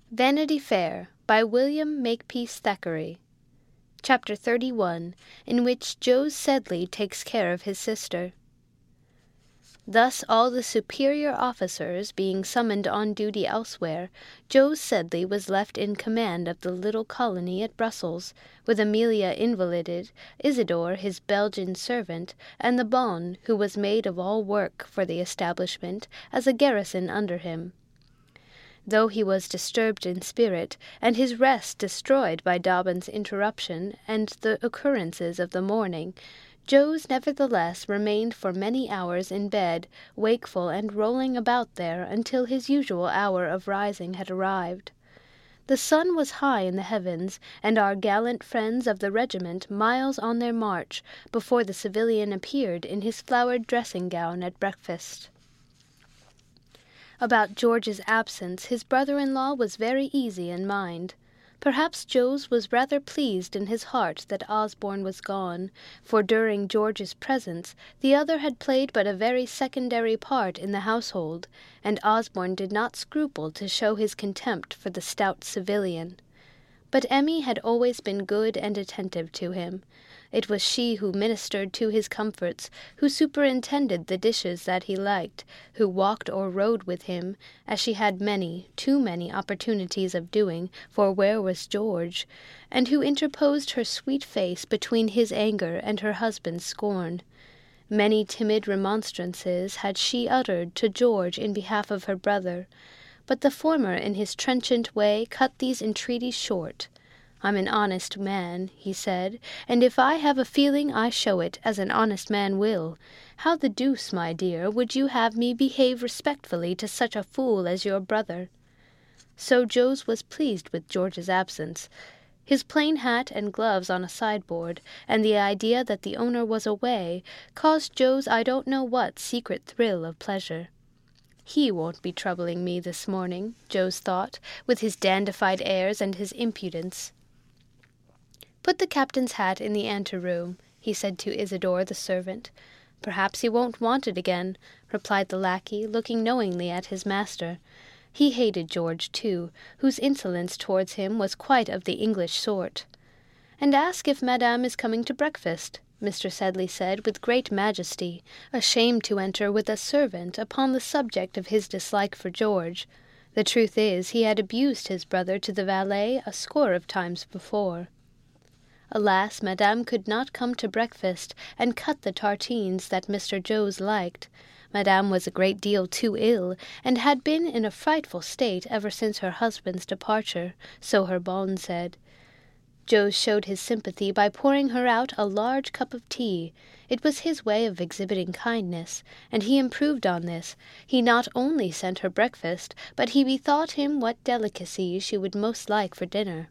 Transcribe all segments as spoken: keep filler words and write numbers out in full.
Vanity Fair by William Makepeace Thackeray. Chapter thirty-one, in which Jos Sedley takes care of his sister. Thus all the superior officers being summoned on duty elsewhere, Jos Sedley was left in command of the little colony at Brussels, with Amelia invalided, Isidore his Belgian servant, and the bonne, who was maid of all work for the establishment, as a garrison under him. Though he was disturbed in spirit, and his rest destroyed by Dobbin's interruption and the occurrences of the morning, Jos nevertheless remained for many hours in bed, wakeful and rolling about there until his usual hour of rising had arrived. The sun was high in the heavens, and our gallant friends of the regiment miles on their march, before the civilian appeared in his flowered dressing-gown at breakfast. About George's absence his brother-in-law was very easy in mind. Perhaps Jos was rather pleased in his heart that Osborne was gone, for during George's presence the other had played but a very secondary part in the household, and Osborne did not scruple to show his contempt for the stout civilian. But Emmy had always been good and attentive to him. It was she who ministered to his comforts, who superintended the dishes that he liked, who walked or rode with him, as she had many, too many opportunities of doing, for where was George, and who interposed her sweet face between his anger and her husband's scorn. Many timid remonstrances had she uttered to George in behalf of her brother, but the former in his trenchant way cut these entreaties short. "I'm an honest man," he said, "and if I have a feeling I show it, as an honest man will. How the deuce, my dear, would you have me behave respectfully to such a fool as your brother?" So Jos was pleased with George's absence. His plain hat and gloves on a sideboard, and the idea that the owner was away, caused Jos I don't know what secret thrill of pleasure. "He won't be troubling me this morning," Jos thought, with his dandified airs and his impudence. "Put the captain's hat in the anteroom," he said to Isidore the servant. "Perhaps he won't want it again," replied the lackey, looking knowingly at his master. He hated George, too, whose insolence towards him was quite of the English sort. "And ask if Madame is coming to breakfast," Mister Sedley said with great majesty, ashamed to enter with a servant upon the subject of his dislike for George. The truth is, he had abused his brother to the valet a score of times before. Alas, Madame could not come to breakfast and cut the tartines that Mister Jos liked. Madame was a great deal too ill, and had been in a frightful state ever since her husband's departure, so her bonne said. Jos showed his sympathy by pouring her out a large cup of tea. It was his way of exhibiting kindness, and he improved on this. He not only sent her breakfast, but he bethought him what delicacies she would most like for dinner.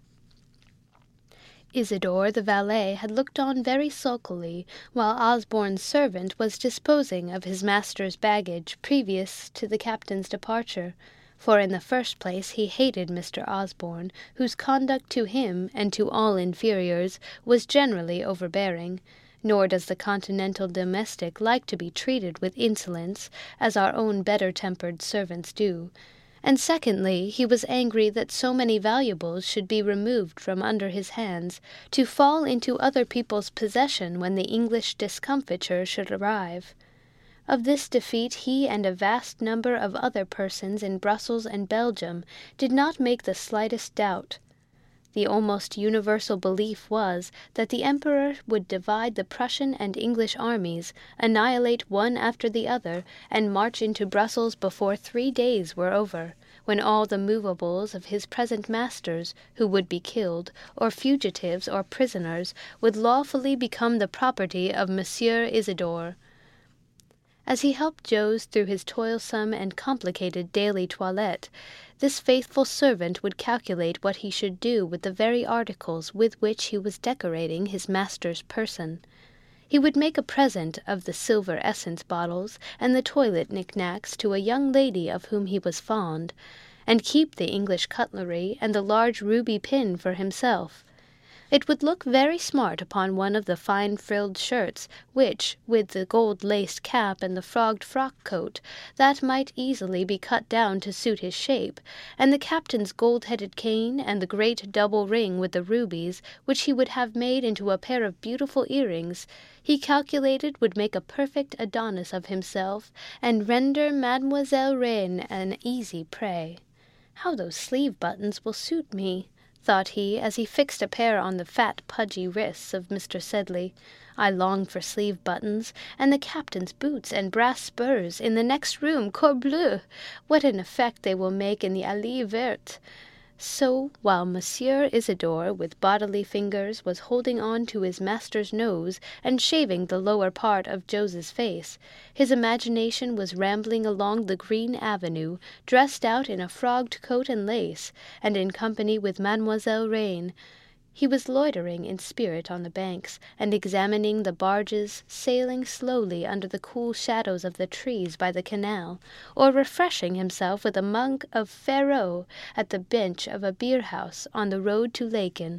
Isidore, the valet, had looked on very sulkily, while Osborne's servant was disposing of his master's baggage previous to the captain's departure, for in the first place he hated Mister Osborne, whose conduct to him and to all inferiors was generally overbearing, nor does the continental domestic like to be treated with insolence, as our own better-tempered servants do. And secondly, he was angry that so many valuables should be removed from under his hands, to fall into other people's possession when the English discomfiture should arrive. Of this defeat he and a vast number of other persons in Brussels and Belgium did not make the slightest doubt. The almost universal belief was that the Emperor would divide the Prussian and English armies, annihilate one after the other, and march into Brussels before three days were over, when all the movables of his present masters, who would be killed, or fugitives or prisoners, would lawfully become the property of Monsieur Isidore. As he helped Jos through his toilsome and complicated daily toilette, this faithful servant would calculate what he should do with the very articles with which he was decorating his master's person. He would make a present of the silver essence bottles and the toilet knick-knacks to a young lady of whom he was fond, and keep the English cutlery and the large ruby pin for himself. It would look very smart upon one of the fine frilled shirts, which, with the gold-laced cap and the frogged frock-coat, that might easily be cut down to suit his shape, and the captain's gold-headed cane, and the great double ring with the rubies, which he would have made into a pair of beautiful earrings, he calculated would make a perfect Adonis of himself, and render Mademoiselle Reine an easy prey. "How those sleeve-buttons will suit me!" thought he, as he fixed a pair on the fat, pudgy wrists of Mister Sedley. "I long for sleeve-buttons, and the captain's boots and brass spurs in the next room, corbleu! What an effect they will make in the Allée Verte!" So, while Monsieur Isidore, with bodily fingers, was holding on to his master's nose and shaving the lower part of Jose's face, his imagination was rambling along the green avenue, dressed out in a frogged coat and lace, and in company with Mademoiselle Reine. He was loitering in spirit on the banks, and examining the barges sailing slowly under the cool shadows of the trees by the canal, or refreshing himself with a mug of Ferrot at the bench of a beer-house on the road to Laeken.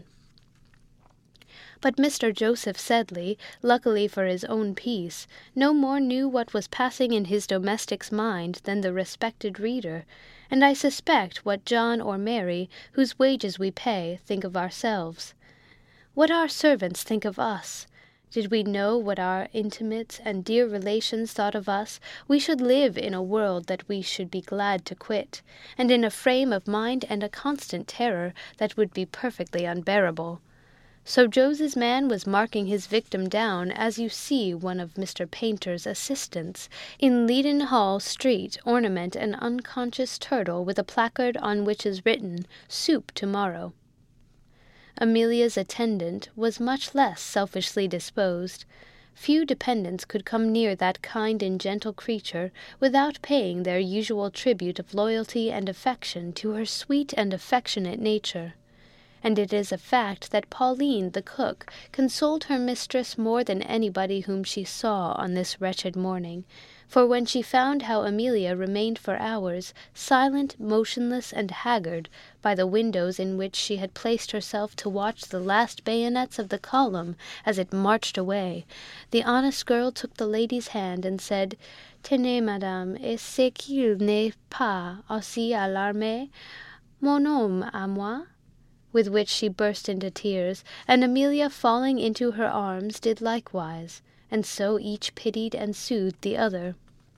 But Mister Joseph Sedley, luckily for his own peace, no more knew what was passing in his domestic's mind than the respected reader, and I suspect what John or Mary, whose wages we pay, think of ourselves. What our servants think of us. Did we know what our intimates and dear relations thought of us, we should live in a world that we should be glad to quit, and in a frame of mind and a constant terror that would be perfectly unbearable. So Jose's man was marking his victim down as you see one of Mister Painter's assistants in Leadenhall Street ornament an unconscious turtle with a placard on which is written, "Soup tomorrow." Amelia's attendant was much less selfishly disposed. Few dependents could come near that kind and gentle creature without paying their usual tribute of loyalty and affection to her sweet and affectionate nature. And it is a fact that Pauline, the cook, consoled her mistress more than anybody whom she saw on this wretched morning, for when she found how Amelia remained for hours, silent, motionless, and haggard, by the windows in which she had placed herself to watch the last bayonets of the column as it marched away, the honest girl took the lady's hand and said, "Tenez, madame, et c'est qu'il n'est pas aussi à l'armée, mon homme à moi?" with which she burst into tears, and Amelia, falling into her arms, did likewise, and so each pitied and soothed the other.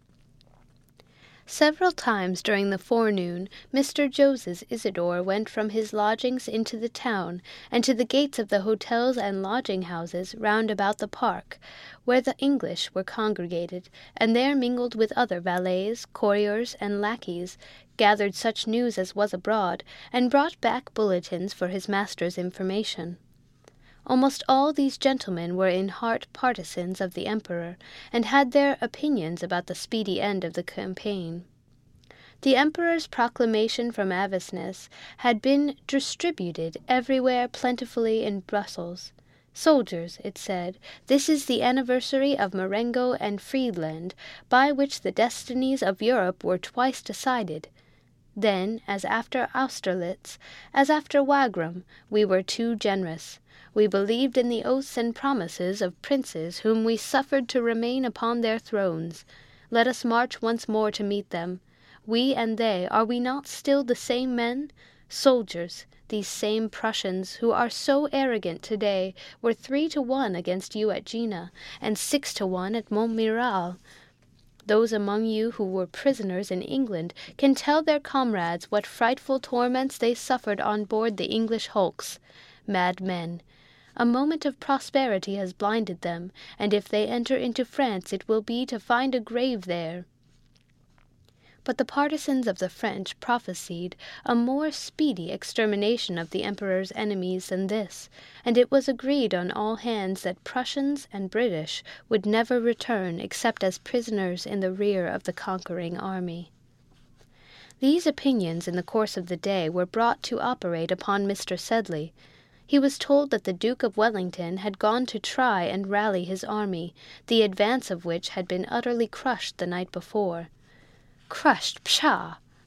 Several times during the forenoon Mister Joseph Isidore went from his lodgings into the town, and to the gates of the hotels and lodging-houses round about the park, where the English were congregated, and there mingled with other valets, couriers, and lackeys, gathered such news as was abroad, and brought back bulletins for his master's information. Almost all these gentlemen were in heart partisans of the emperor, and had their opinions about the speedy end of the campaign. The emperor's proclamation from Avesnes had been distributed everywhere plentifully in Brussels. "Soldiers," it said, "this is the anniversary of Marengo and Friedland, by which the destinies of Europe were twice decided. Then, as after Austerlitz, as after Wagram, we were too generous. We believed in the oaths and promises of princes whom we suffered to remain upon their thrones. Let us march once more to meet them. We and they, are we not still the same men? Soldiers, these same Prussians, who are so arrogant today, were three to one against you at Jena, and six to one at Montmirail. Those among you who were prisoners in England can tell their comrades what frightful torments they suffered on board the English hulks. Mad men! A moment of prosperity has blinded them, and if they enter into France it will be to find a grave there." But the partisans of the French prophesied a more speedy extermination of the emperor's enemies than this, and it was agreed on all hands that Prussians and British would never return except as prisoners in the rear of the conquering army. These opinions in the course of the day were brought to operate upon Mister Sedley. He was told that the Duke of Wellington had gone to try and rally his army, the advance of which had been utterly crushed the night before. "Crushed, pshaw!"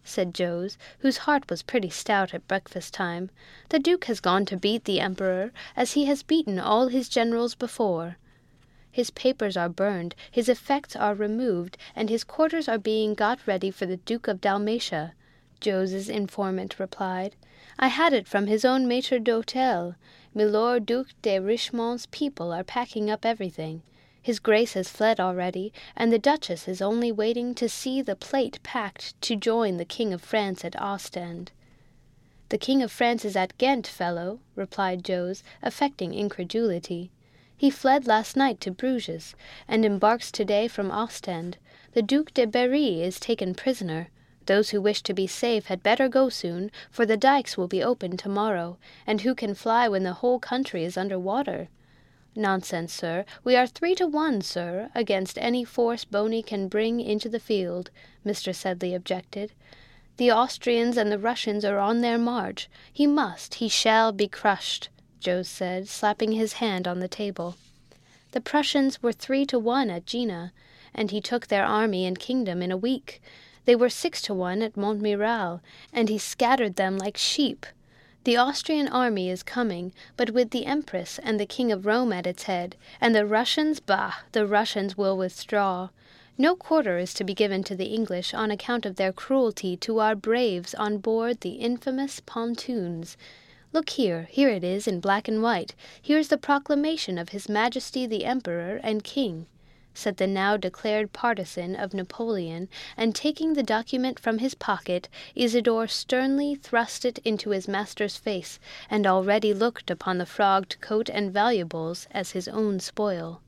said Jose, whose heart was pretty stout at breakfast time. "The Duke has gone to beat the Emperor, as he has beaten all his generals before. His papers are burned, his effects are removed, and his quarters are being got ready for the Duke of Dalmatia," Jose's informant replied. "I had it from his own maitre d'hotel. Milord Duc de Richemont's people are packing up everything. His Grace has fled already, and the Duchess is only waiting to see the plate packed to join the King of France at Ostend." "The King of France is at Ghent, fellow," replied Jose, affecting incredulity. "He fled last night to Bruges, and embarks today from Ostend. The Duc de Berry is taken prisoner. Those who wish to be safe had better go soon, for the dikes will be opened tomorrow, and who can fly when the whole country is under water?" "Nonsense, sir. We are three to one, sir, against any force Boney can bring into the field," Mister Sedley objected. "The Austrians and the Russians are on their march. He must, he shall be crushed," Jose said, slapping his hand on the table. "The Prussians were three to one at Jena, and he took their army and kingdom in a week. They were six to one at Montmirail, and he scattered them like sheep. The Austrian army is coming, but with the Empress and the King of Rome at its head, and the Russians, bah, the Russians will withdraw. No quarter is to be given to the English on account of their cruelty to our braves on board the infamous pontoons. Look here, here it is in black and white. Here's the proclamation of His Majesty the Emperor and King," said the now declared partisan of Napoleon, and taking the document from his pocket, Isidore sternly thrust it into his master's face, and already looked upon the frogged coat and valuables as his own spoil.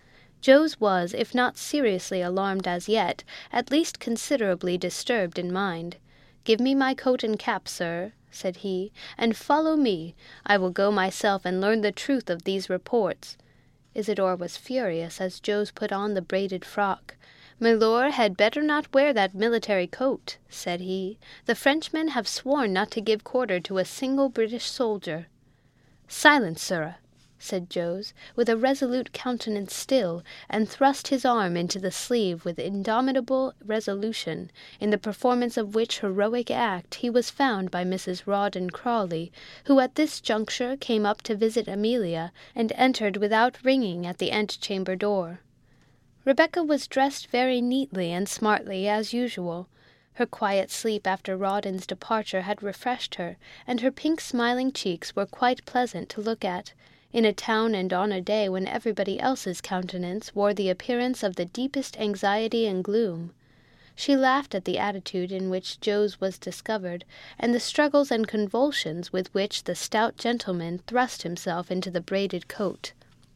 Jose was, if not seriously alarmed as yet, at least considerably disturbed in mind. "Give me my coat and cap, sir," said he, "and follow me. I will go myself and learn the truth of these reports." Isidore was furious as Jose put on the braided frock. "Milord had better not wear that military coat," said he. "The Frenchmen have sworn not to give quarter to a single British soldier." "Silence, sirrah," said Jose, with a resolute countenance still, and thrust his arm into the sleeve with indomitable resolution, in the performance of which heroic act he was found by Missus Rawdon Crawley, who at this juncture came up to visit Amelia, and entered without ringing at the antechamber door. Rebecca was dressed very neatly and smartly as usual. Her quiet sleep after Rawdon's departure had refreshed her, and her pink smiling cheeks were quite pleasant to look at, in a town and on a day when everybody else's countenance wore the appearance of the deepest anxiety and gloom. She laughed at the attitude in which Jose was discovered, and the struggles and convulsions with which the stout gentleman thrust himself into the braided coat.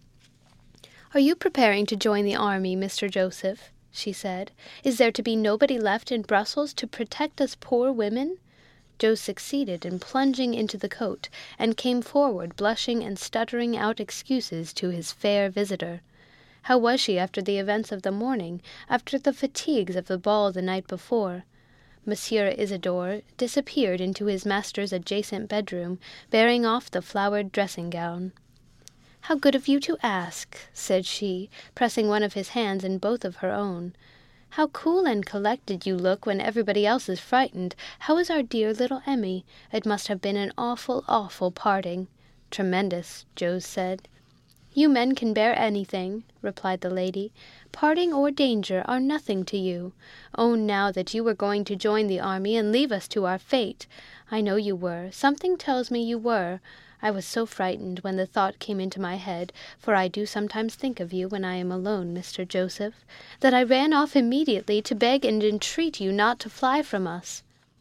"Are you preparing to join the army, Mister Joseph?" she said. "Is there to be nobody left in Brussels to protect us poor women?" Jose succeeded in plunging into the coat, and came forward blushing and stuttering out excuses to his fair visitor. How was she after the events of the morning, after the fatigues of the ball the night before? Monsieur Isidore disappeared into his master's adjacent bedroom, bearing off the flowered dressing-gown. "How good of you to ask," said she, pressing one of his hands in both of her own. "How cool and collected you look when everybody else is frightened. How is our dear little Emmy? It must have been an awful, awful parting." "Tremendous," Jose said. "You men can bear anything," replied the lady. "Parting or danger are nothing to you. Own now that you were going to join the army and leave us to our fate. I know you were. Something tells me you were. I was so frightened when the thought came into my head, for I do sometimes think of you when I am alone, Mister Joseph, that I ran off immediately to beg and entreat you not to fly from us."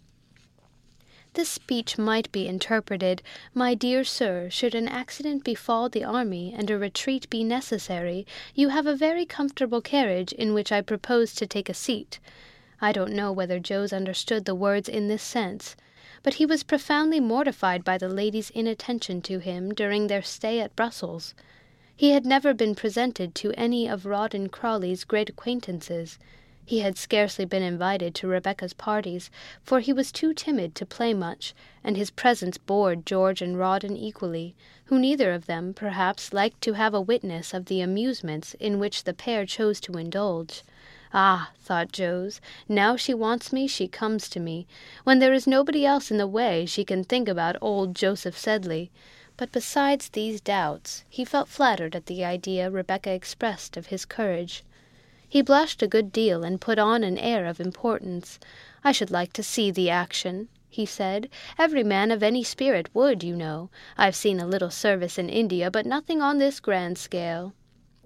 This speech might be interpreted, "My dear sir, should an accident befall the army and a retreat be necessary, you have a very comfortable carriage in which I propose to take a seat." I don't know whether Jose understood the words in this sense, but he was profoundly mortified by the lady's inattention to him during their stay at Brussels. He had never been presented to any of Rawdon Crawley's great acquaintances. He had scarcely been invited to Rebecca's parties, for he was too timid to play much, and his presence bored George and Rawdon equally, who neither of them, perhaps, liked to have a witness of the amusements in which the pair chose to indulge. Ah, thought Jose, now she wants me, she comes to me. When there is nobody else in the way, she can think about old Joseph Sedley. But besides these doubts, he felt flattered at the idea Rebecca expressed of his courage. He blushed a good deal and put on an air of importance. "I should like to see the action," he said. "Every man of any spirit would, you know. I've seen a little service in India, but nothing on this grand scale."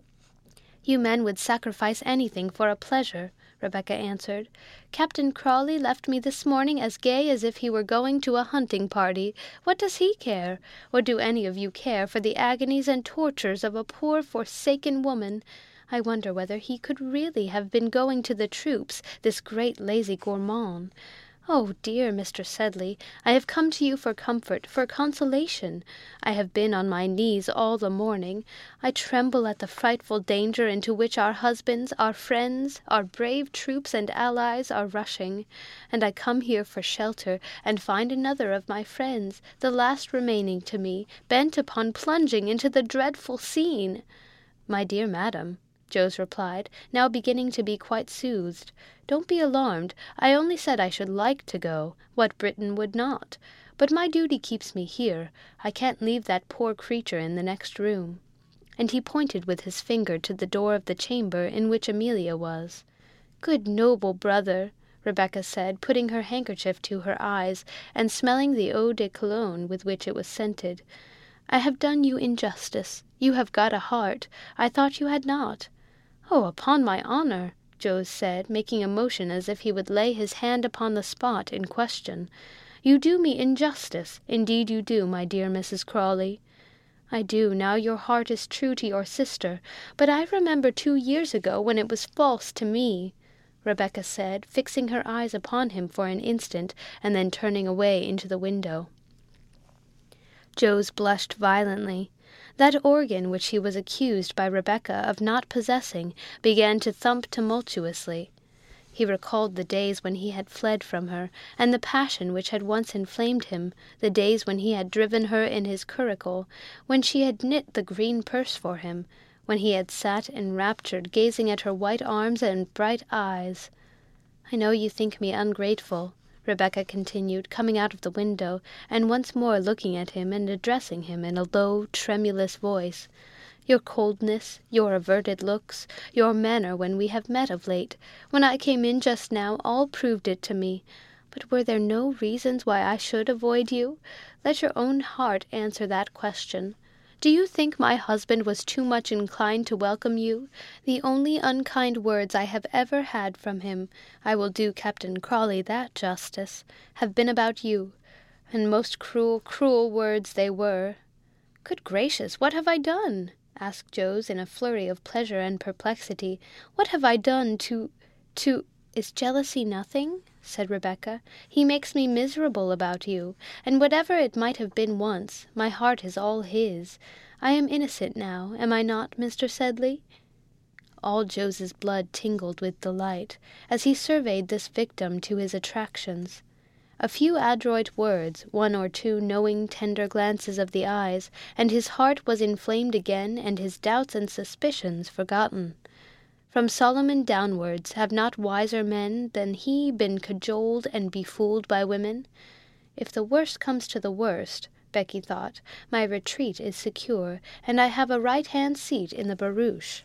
"You men would sacrifice anything for a pleasure," Rebecca answered. "Captain Crawley left me this morning as gay as if he were going to a hunting party. What does he care? Or do any of you care for the agonies and tortures of a poor forsaken woman? I wonder whether he could really have been going to the troops, this great lazy gourmand. Oh, dear Mister Sedley, I have come to you for comfort, for consolation. I have been on my knees all the morning. I tremble at the frightful danger into which our husbands, our friends, our brave troops and allies are rushing. And I come here for shelter, and find another of my friends, the last remaining to me, bent upon plunging into the dreadful scene." "My dear madam," Jose replied, now beginning to be quite soothed, "don't be alarmed. I only said I should like to go. What Briton would not? But my duty keeps me here. I can't leave that poor creature in the next room." And he pointed with his finger to the door of the chamber in which Amelia was. "Good noble brother," Rebecca said, putting her handkerchief to her eyes, and smelling the eau de cologne with which it was scented. "I have done you injustice. You have got a heart. I thought you had not." "Oh, upon my honor," Jose said, making a motion as if he would lay his hand upon the spot in question. "You do me injustice, indeed you do, my dear Missus Crawley." "I do, now your heart is true to your sister, but I remember two years ago when it was false to me," Rebecca said, fixing her eyes upon him for an instant, and then turning away into the window. Jose blushed violently. That organ which he was accused by Rebecca of not possessing began to thump tumultuously. He recalled the days when he had fled from her, and the passion which had once inflamed him, the days when he had driven her in his curricle, when she had knit the green purse for him, when he had sat enraptured gazing at her white arms and bright eyes. "I know you think me ungrateful," Rebecca continued, coming out of the window, and once more looking at him and addressing him in a low, tremulous voice. "Your coldness, your averted looks, your manner when we have met of late, when I came in just now, all proved it to me. But were there no reasons why I should avoid you? Let your own heart answer that question. Do you think my husband was too much inclined to welcome you? The only unkind words I have ever had from him, I will do Captain Crawley that justice, have been about you, and most cruel, cruel words they were." "Good gracious, what have I done?" asked Jose in a flurry of pleasure and perplexity. "What have I done to... to... "Is jealousy nothing?" said Rebecca. "He makes me miserable about you, and whatever it might have been once, my heart is all his. I am innocent now, am I not, Mister Sedley?" All Jose's blood tingled with delight, as he surveyed this victim to his attractions. A few adroit words, one or two knowing, tender glances of the eyes, and his heart was inflamed again, and his doubts and suspicions forgotten. From Solomon downwards, have not wiser men than he been cajoled and befooled by women? If the worst comes to the worst, Becky thought, my retreat is secure, and I have a right-hand seat in the barouche.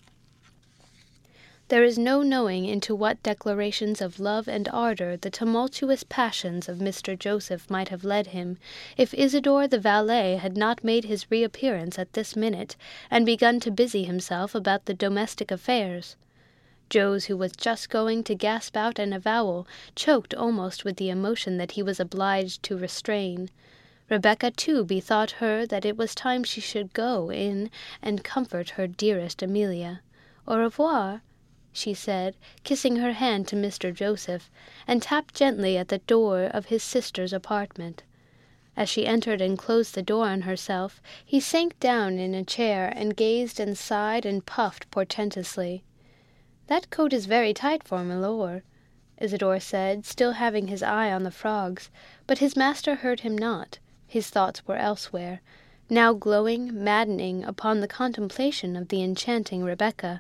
There is no knowing into what declarations of love and ardor the tumultuous passions of Mister Joseph might have led him, if Isidore the valet had not made his reappearance at this minute, and begun to busy himself about the domestic affairs. Jose, who was just going to gasp out an avowal, choked almost with the emotion that he was obliged to restrain. Rebecca, too, bethought her that it was time she should go in and comfort her dearest Amelia. "Au revoir," she said, kissing her hand to Mister Joseph, and tapped gently at the door of his sister's apartment. As she entered and closed the door on herself, he sank down in a chair and gazed and sighed and puffed portentously. "That coat is very tight for milor," Isidore said, still having his eye on the frogs, but his master heard him not. His thoughts were elsewhere, now glowing, maddening, upon the contemplation of the enchanting Rebecca.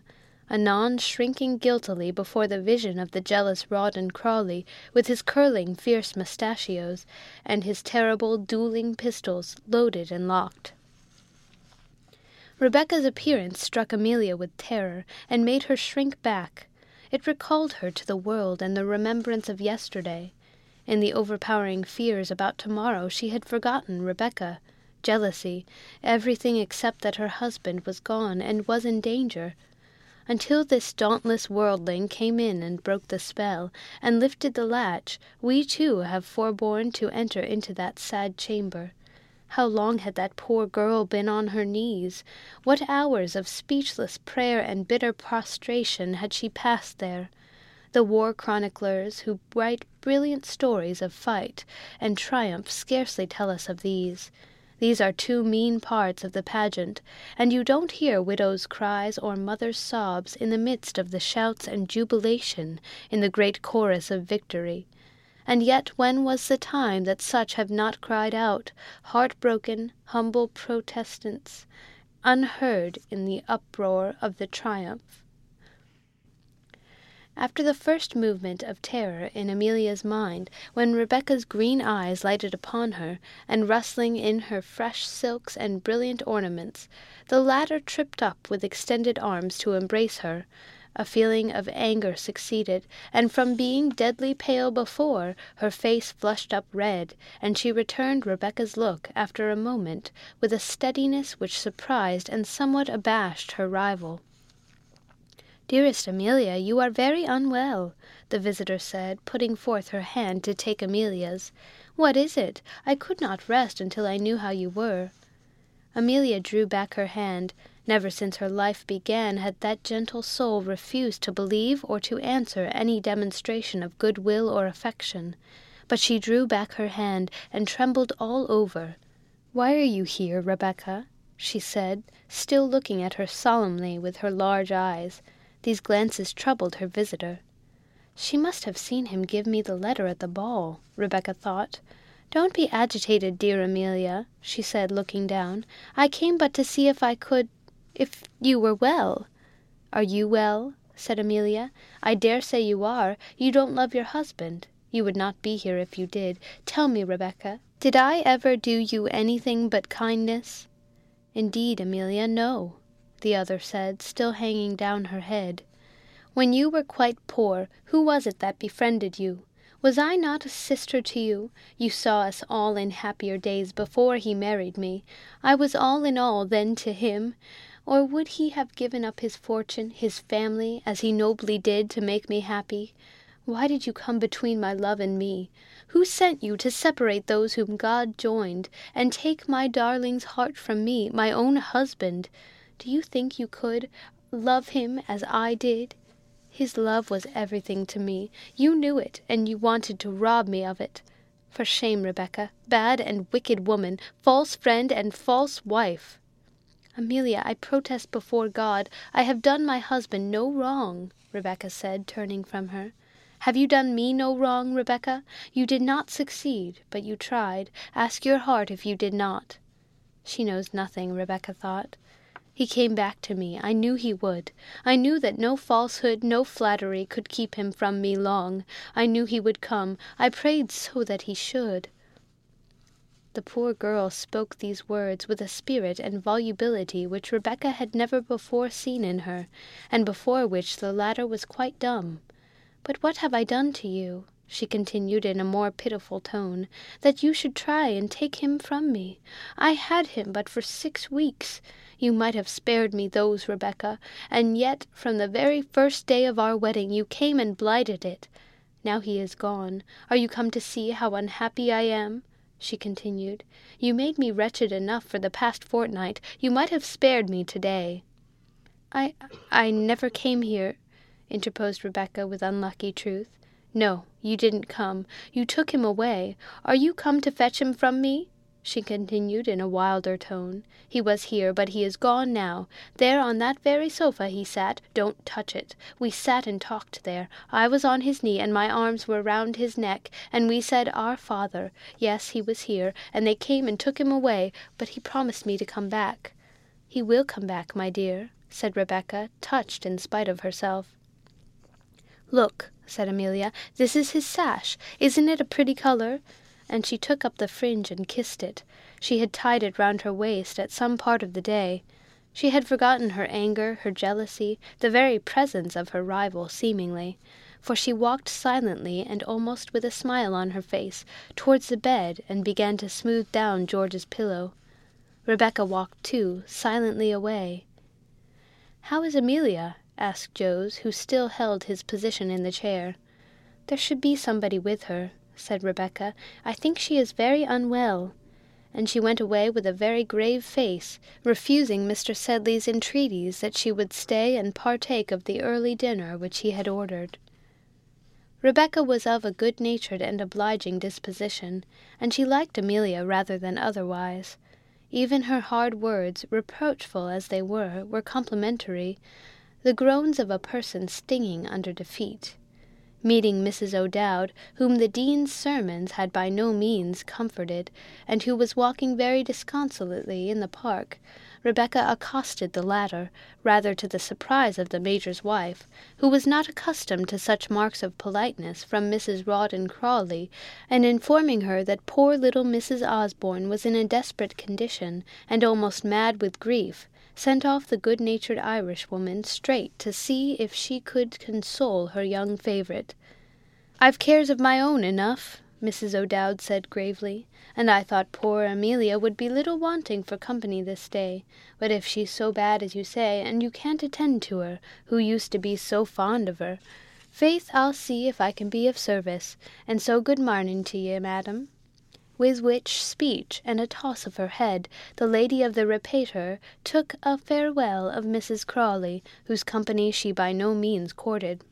anon shrinking guiltily before the vision of the jealous Rawdon Crawley, with his curling fierce mustachios, and his terrible dueling pistols loaded and locked. Rebecca's appearance struck Amelia with terror, and made her shrink back. It recalled her to the world and the remembrance of yesterday. In the overpowering fears about tomorrow she had forgotten Rebecca, jealousy, everything except that her husband was gone and was in danger, until this dauntless worldling came in and broke the spell, and lifted the latch. We too have forborne to enter into that sad chamber. How long had that poor girl been on her knees? What hours of speechless prayer and bitter prostration had she passed there? The war chroniclers who write brilliant stories of fight and triumph scarcely tell us of these. These are two mean parts of the pageant, and you don't hear widows' cries or mothers' sobs in the midst of the shouts and jubilation in the great chorus of victory. And yet when was the time that such have not cried out, heart-broken, humble protestants, unheard in the uproar of the triumph? After the first movement of terror in Amelia's mind, when Rebecca's green eyes lighted upon her, and rustling in her fresh silks and brilliant ornaments, the latter tripped up with extended arms to embrace her, a feeling of anger succeeded, and from being deadly pale before, her face flushed up red, and she returned Rebecca's look after a moment with a steadiness which surprised and somewhat abashed her rival. "Dearest Amelia, you are very unwell," the visitor said, putting forth her hand to take Amelia's. "What is it? I could not rest until I knew how you were." Amelia drew back her hand. Never since her life began had that gentle soul refused to believe or to answer any demonstration of good-will or affection. But she drew back her hand, and trembled all over. "Why are you here, Rebecca?" she said, still looking at her solemnly with her large eyes. These glances troubled her visitor. "She must have seen him give me the letter at the ball," Rebecca thought. "Don't be agitated, dear Amelia," she said, looking down. "I came but to see if I could... if you were well." "Are you well?" said Amelia. "I dare say you are. You don't love your husband. You would not be here if you did. Tell me, Rebecca, did I ever do you anything but kindness?" "Indeed, Amelia, no," the other said, still hanging down her head. "When you were quite poor, who was it that befriended you? Was I not a sister to you? You saw us all in happier days before he married me. I was all in all then to him. Or would he have given up his fortune, his family, as he nobly did, to make me happy? Why did you come between my love and me? Who sent you to separate those whom God joined, and take my darling's heart from me, my own husband? Do you think you could love him as I did? His love was everything to me. You knew it, and you wanted to rob me of it. For shame, Rebecca, bad and wicked woman, false friend and false wife." "Amelia, I protest before God, I have done my husband no wrong," Rebecca said, turning from her. "Have you done me no wrong, Rebecca? You did not succeed, but you tried. Ask your heart if you did not." She knows nothing, Rebecca thought. He came back to me. I knew he would. I knew that no falsehood, no flattery could keep him from me long. I knew he would come. I prayed so that he should. The poor girl spoke these words with a spirit and volubility which Rebecca had never before seen in her, and before which the latter was quite dumb. "But what have I done to you?" she continued in a more pitiful tone, "that you should try and take him from me? I had him but for six weeks. You might have spared me those, Rebecca, and yet from the very first day of our wedding you came and blighted it. Now he is gone. Are you come to see how unhappy I am?" she continued. "You made me wretched enough for the past fortnight. You might have spared me today." I I never came here," interposed Rebecca with unlucky truth. "No, you didn't come. You took him away. Are you come to fetch him from me?" she continued in a wilder tone. "He was here, but he is gone now. There on that very sofa he sat. Don't touch it. We sat and talked there. I was on his knee, and my arms were round his neck, and we said, 'Our Father.' Yes, he was here, and they came and took him away, but he promised me to come back." "He will come back, my dear," said Rebecca, touched in spite of herself. "Look," said Amelia, "this is his sash. Isn't it a pretty color?" And she took up the fringe and kissed it. She had tied it round her waist at some part of the day. She had forgotten her anger, her jealousy, the very presence of her rival, seemingly, for she walked silently and almost with a smile on her face towards the bed and began to smooth down George's pillow. Rebecca walked too, silently away. "How is Amelia?" asked Jones, who still held his position in the chair. "There should be somebody with her," said Rebecca. "I think she is very unwell." And she went away with a very grave face, refusing Mister Sedley's entreaties that she would stay and partake of the early dinner which he had ordered. Rebecca was of a good-natured and obliging disposition, and she liked Amelia rather than otherwise. Even her hard words, reproachful as they were, were complimentary, the groans of a person stinging under defeat. Meeting Missus O'Dowd, whom the Dean's sermons had by no means comforted, and who was walking very disconsolately in the park, Rebecca accosted the latter, rather to the surprise of the Major's wife, who was not accustomed to such marks of politeness from Missus Rawdon Crawley, and informing her that poor little Missus Osborne was in a desperate condition, and almost mad with grief, sent off the good-natured Irishwoman straight to see if she could console her young favourite. "I've cares of my own enough," Missus O'Dowd said gravely, "and I thought poor Amelia would be little wanting for company this day. But if she's so bad as you say, and you can't attend to her, who used to be so fond of her, faith I'll see if I can be of service, and so good marning to ye, madam." With which speech and a toss of her head, the lady of the Repeater took a farewell of Missus Crawley, whose company she by no means courted.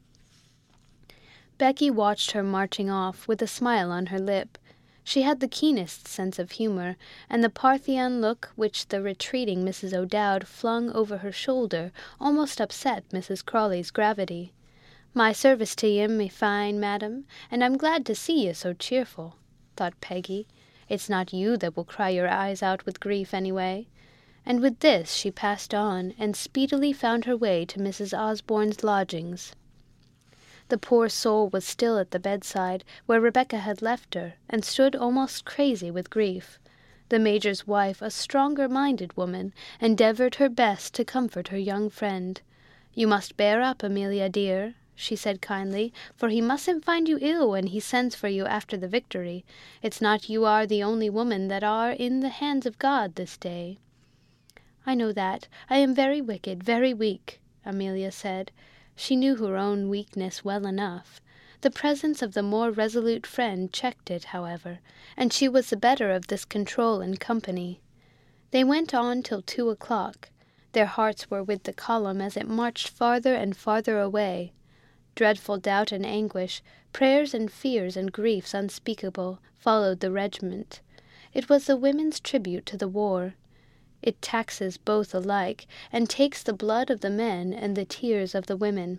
Becky watched her marching off with a smile on her lip. She had the keenest sense of humour, and the Parthian look which the retreating Missus O'Dowd flung over her shoulder almost upset Missus Crawley's gravity. "My service to ye, me fine madam, and I'm glad to see ye so cheerful," thought Peggy. "It's not you that will cry your eyes out with grief, anyway." And with this she passed on, and speedily found her way to Missus Osborne's lodgings. The poor soul was still at the bedside, where Rebecca had left her, and stood almost crazy with grief. The Major's wife, a stronger-minded woman, endeavoured her best to comfort her young friend. "You must bear up, Amelia dear," she said kindly, "for he mustn't find you ill when he sends for you after the victory. It's not you are the only woman that are in the hands of God this day." "I know that. I am very wicked, very weak," Amelia said. She knew her own weakness well enough. The presence of the more resolute friend checked it, however, and she was the better of this control and company. They went on till two o'clock. Their hearts were with the column as it marched farther and farther away. Dreadful doubt and anguish, prayers and fears and griefs unspeakable, followed the regiment. It was the women's tribute to the war. It taxes both alike, and takes the blood of the men and the tears of the women.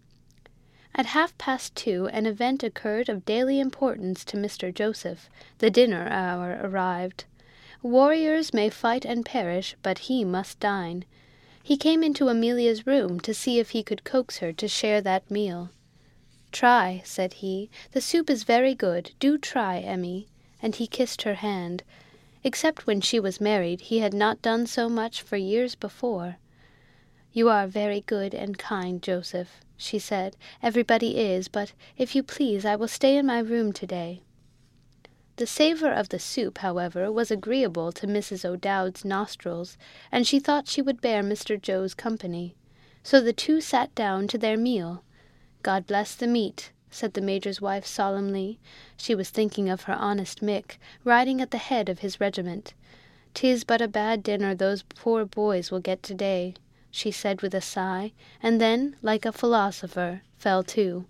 At half-past two an event occurred of daily importance to Mister Joseph. The dinner hour arrived. Warriors may fight and perish, but he must dine. He came into Amelia's room to see if he could coax her to share that meal. "Try," said he. "The soup is very good. Do try, Emmy." And he kissed her hand. Except when she was married, he had not done so much for years before. "You are very good and kind, Joseph," she said. "Everybody is, but, if you please, I will stay in my room to-day." The savour of the soup, however, was agreeable to Missus O'Dowd's nostrils, and she thought she would bear Mister Joe's company. So the two sat down to their meal. "God bless the meat," said the Major's wife solemnly. She was thinking of her honest Mick, riding at the head of his regiment. "'Tis but a bad dinner those poor boys will get to-day," she said with a sigh, and then, like a philosopher, fell to.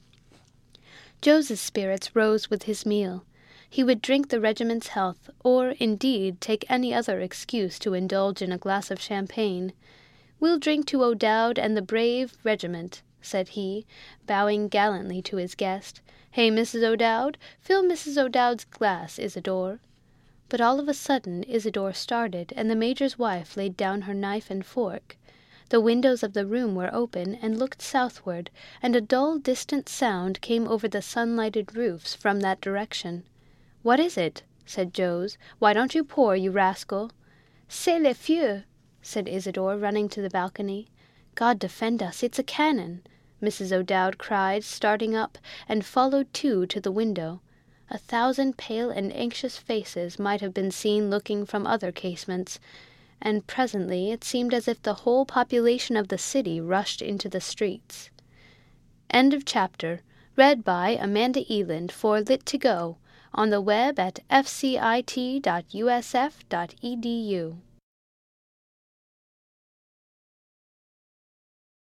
Joe's spirits rose with his meal. He would drink the regiment's health, or, indeed, take any other excuse to indulge in a glass of champagne. "We'll drink to O'Dowd and the brave regiment," said he, bowing gallantly to his guest. "Hey, Missus O'Dowd, fill Missus O'Dowd's glass, Isidore." But all of a sudden Isidore started, and the Major's wife laid down her knife and fork. The windows of the room were open and looked southward, and a dull, distant sound came over the sunlighted roofs from that direction. "What is it?" said Joes. "Why don't you pour, you rascal?" "C'est le feu," said Isidore, running to the balcony. "God defend us, it's a cannon!" Missus O'Dowd cried, starting up, and followed too to the window. A thousand pale and anxious faces might have been seen looking from other casements, and presently it seemed as if the whole population of the city rushed into the streets. End of chapter. Read by Amanda Eland for Lit to Go, on the web at f c i t dot u s f dot e d u.